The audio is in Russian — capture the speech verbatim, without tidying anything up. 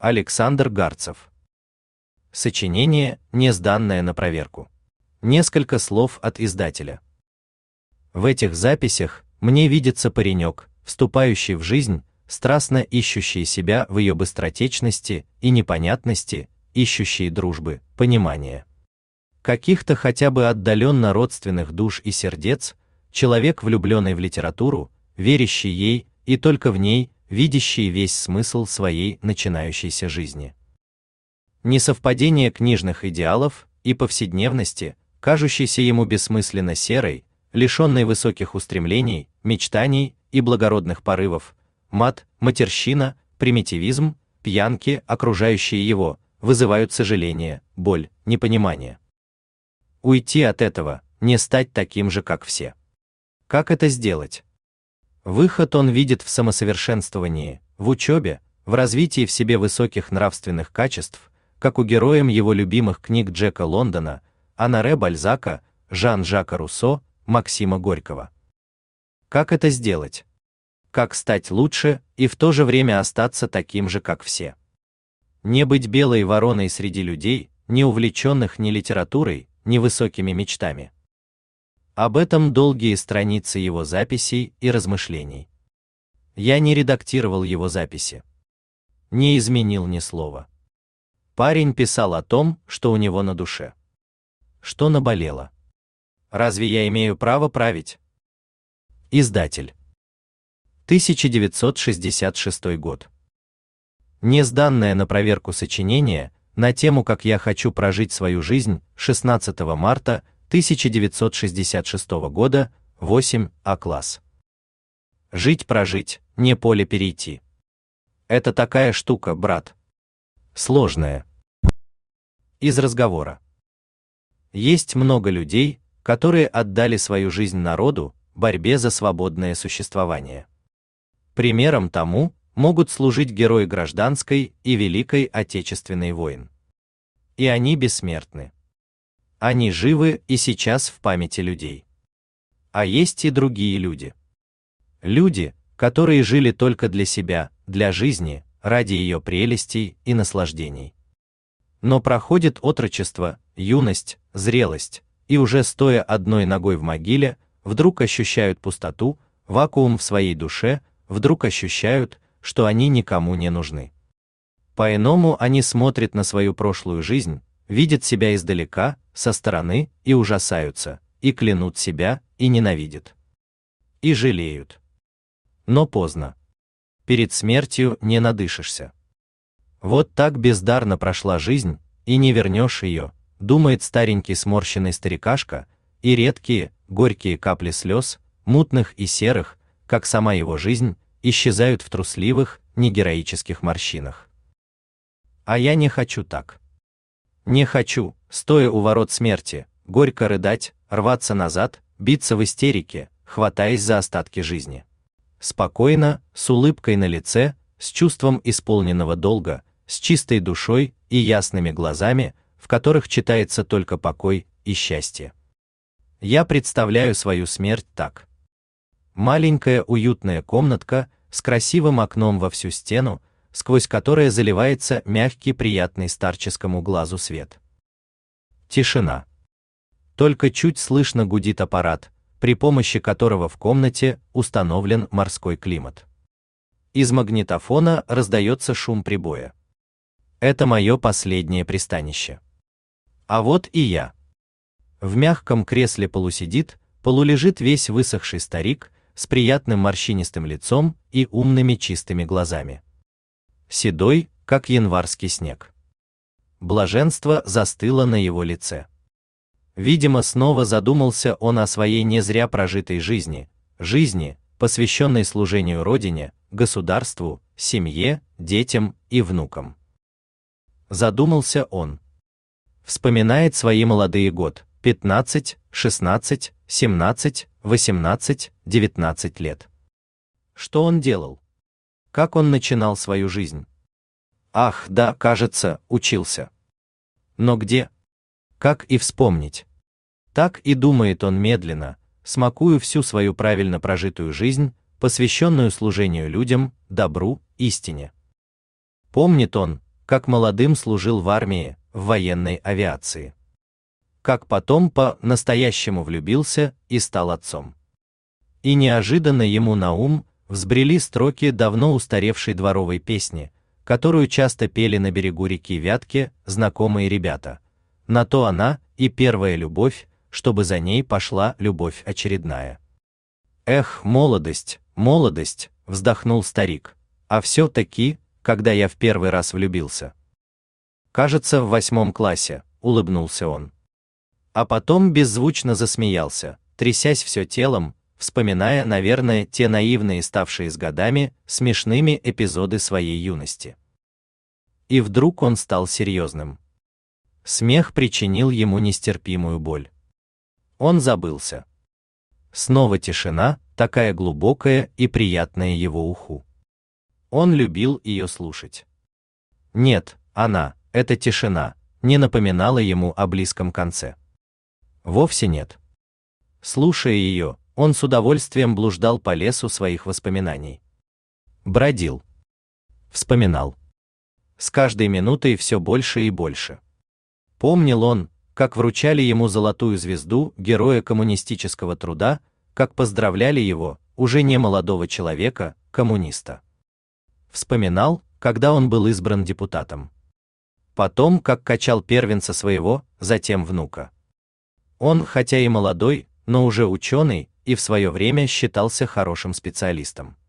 Александр Гарцев. Сочинение, не сданное на проверку. Несколько слов от издателя. В этих записях мне видится паренек, вступающий в жизнь, страстно ищущий себя в ее быстротечности и непонятности, ищущий дружбы, понимания. Каких-то хотя бы отдаленно родственных душ и сердец, человек, влюбленный в литературу, верящий ей и только в ней, видящий весь смысл своей начинающейся жизни. Несовпадение книжных идеалов и повседневности, кажущейся ему бессмысленно серой, лишенной высоких устремлений, мечтаний и благородных порывов, мат, матерщина, примитивизм, пьянки, окружающие его, вызывают сожаление, боль, непонимание. Уйти от этого, не стать таким же, как все. Как это сделать? Выход он видит в самосовершенствовании, в учебе, в развитии в себе высоких нравственных качеств, как у героев его любимых книг Джека Лондона, Оноре Бальзака, Жан-Жака Руссо, Максима Горького. Как это сделать? Как стать лучше и в то же время остаться таким же, как все? Не быть белой вороной среди людей, не увлеченных ни литературой, ни высокими мечтами. Об этом долгие страницы его записей и размышлений. Я не редактировал его записи. Не изменил ни слова. Парень писал о том, что у него на душе. Что наболело. Разве я имею право править? Издатель. тысяча девятьсот шестьдесят шестой год. Не сданное на проверку сочинение на тему «Как я хочу прожить свою жизнь» шестнадцатого марта тысяча девятьсот шестьдесят шестого года, восемь А класс. Жить-прожить, не поле перейти. Это такая штука, брат. Сложная. Из разговора. Есть много людей, которые отдали свою жизнь народу, борьбе за свободное существование. Примером тому могут служить герои гражданской и Великой Отечественной войн. И они бессмертны. Они живы и сейчас в памяти людей. А есть и другие люди. Люди, которые жили только для себя, для жизни, ради ее прелестей и наслаждений. Но проходит отрочество, юность, зрелость, и уже стоя одной ногой в могиле, вдруг ощущают пустоту, вакуум в своей душе, вдруг ощущают, что они никому не нужны. По-иному они смотрят на свою прошлую жизнь, видят себя издалека, со стороны, и ужасаются, и клянут себя, и ненавидят. И жалеют. Но поздно. Перед смертью не надышишься. Вот так бездарно прошла жизнь, и не вернешь ее, думает старенький сморщенный старикашка, и редкие, горькие капли слез, мутных и серых, как сама его жизнь, исчезают в трусливых, негероических морщинах. А я не хочу так. Не хочу, стоя у ворот смерти, горько рыдать, рваться назад, биться в истерике, хватаясь за остатки жизни. Спокойно, с улыбкой на лице, с чувством исполненного долга, с чистой душой и ясными глазами, в которых читается только покой и счастье. Я представляю свою смерть так. Маленькая уютная комнатка с красивым окном во всю стену, сквозь которое заливается мягкий, приятный старческому глазу свет. Тишина. Только чуть слышно гудит аппарат, при помощи которого в комнате установлен морской климат. Из магнитофона раздается шум прибоя. Это мое последнее пристанище. А вот и я. В мягком кресле полусидит, полулежит весь высохший старик с приятным морщинистым лицом и умными чистыми глазами. Седой, как январский снег. Блаженство застыло на его лице. Видимо, снова задумался он о своей не зря прожитой жизни, жизни, посвященной служению родине, государству, семье, детям и внукам. Задумался он. Вспоминает свои молодые годы, пятнадцать, шестнадцать, семнадцать, восемнадцать, девятнадцать лет. Что он делал? Как он начинал свою жизнь? Ах, да, кажется, учился. Но где? Как и вспомнить? Так и думает он медленно, смакуя всю свою правильно прожитую жизнь, посвященную служению людям, добру, истине. Помнит он, как молодым служил в армии, в военной авиации. Как потом по-настоящему влюбился и стал отцом. И неожиданно ему на ум взбрели строки давно устаревшей дворовой песни, которую часто пели на берегу реки Вятки знакомые ребята. На то она и первая любовь, чтобы за ней пошла любовь очередная. Эх, молодость, молодость, вздохнул старик. А все-таки, когда я в первый раз влюбился. Кажется, в восьмом классе, улыбнулся он. А потом беззвучно засмеялся, трясясь все телом, вспоминая, наверное, те наивные, ставшие с годами, смешными эпизоды своей юности. И вдруг он стал серьезным. Смех причинил ему нестерпимую боль. Он забылся. Снова тишина, такая глубокая и приятная его уху. Он любил ее слушать. Нет, она, эта тишина, не напоминала ему о близком конце. Вовсе нет. Слушая ее, он с удовольствием блуждал по лесу своих воспоминаний. Бродил. Вспоминал. С каждой минутой все больше и больше. Помнил он, как вручали ему золотую звезду Героя коммунистического труда, как поздравляли его, уже не молодого человека, коммуниста. Вспоминал, когда он был избран депутатом. Потом, как качал первенца своего, затем внука. Он, хотя и молодой, но уже ученый, и в свое время считался хорошим специалистом.